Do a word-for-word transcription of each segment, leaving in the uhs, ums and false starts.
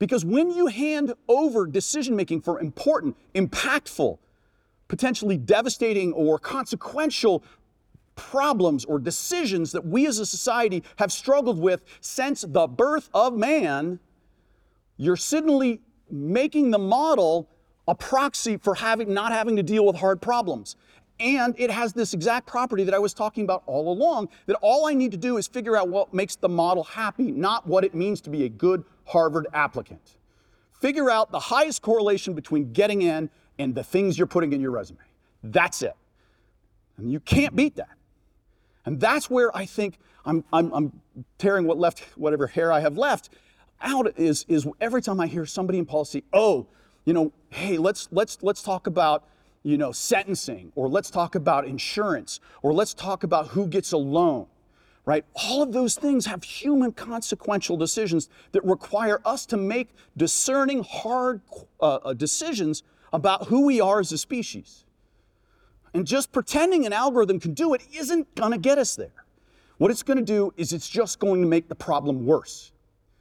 Because when you hand over decision-making for important, impactful, potentially devastating or consequential problems or decisions that we as a society have struggled with since the birth of man, you're suddenly making the model a proxy for having, not having to deal with hard problems. And it has this exact property that I was talking about all along, that all I need to do is figure out what makes the model happy, not what it means to be a good Harvard applicant. Figure out the highest correlation between getting in and the things you're putting in your resume. That's it. And you can't beat that. And that's where I think I'm, I'm, I'm tearing what left, whatever hair I have left out is, is every time I hear somebody in policy, oh, you know, hey, let's, let's, let's talk about, you know, sentencing, or let's talk about insurance, or let's talk about who gets a loan, right? All of those things have human consequential decisions that require us to make discerning, hard uh, decisions about who we are as a species. And just pretending an algorithm can do it isn't gonna get us there. What it's gonna do is it's just going to make the problem worse.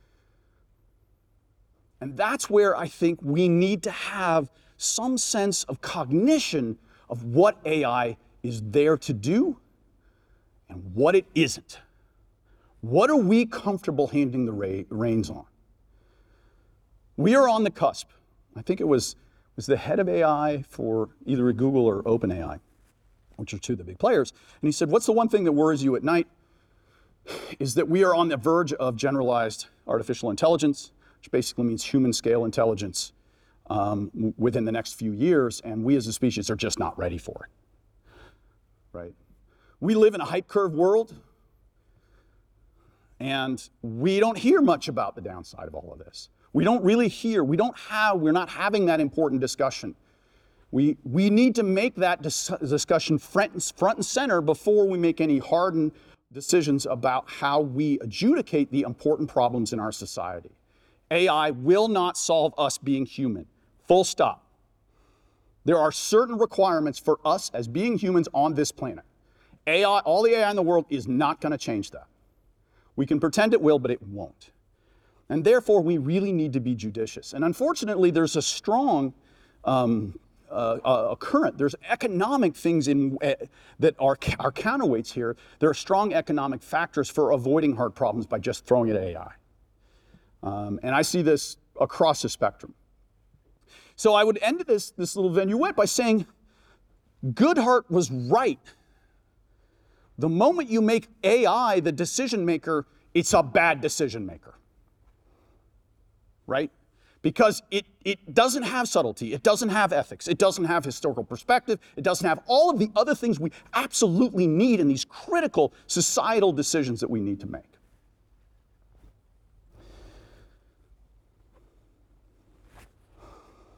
And that's where I think we need to have some sense of cognition of what A I is there to do and what it isn't. What are we comfortable handing the reins on? We are on the cusp. I think it was, was the head of A I for either Google or OpenAI, which are two of the big players. And he said, what's the one thing that worries you at night? Is that we are on the verge of generalized artificial intelligence, which basically means human scale intelligence, um, within the next few years, and we as a species are just not ready for it, right? We live in a hype curve world, and we don't hear much about the downside of all of this. We don't really hear, we don't have, we're not having that important discussion. We, we need to make that dis discussion front, front and center before we make any hardened decisions about how we adjudicate the important problems in our society. A I will not solve us being human, full stop. There are certain requirements for us as being humans on this planet. A I, all the A I in the world is not gonna change that. We can pretend it will, but it won't. And therefore, we really need to be judicious. And unfortunately, there's a strong um, uh, a current, there's economic things in, uh, that are, are counterweights here. There are strong economic factors for avoiding hard problems by just throwing it at A I. Um, and I see this across the spectrum. So I would end this, this little vignette by saying, Goodhart was right. The moment you make A I the decision maker, it's a bad decision maker, right? Because it, it doesn't have subtlety, it doesn't have ethics, it doesn't have historical perspective, it doesn't have all of the other things we absolutely need in these critical societal decisions that we need to make.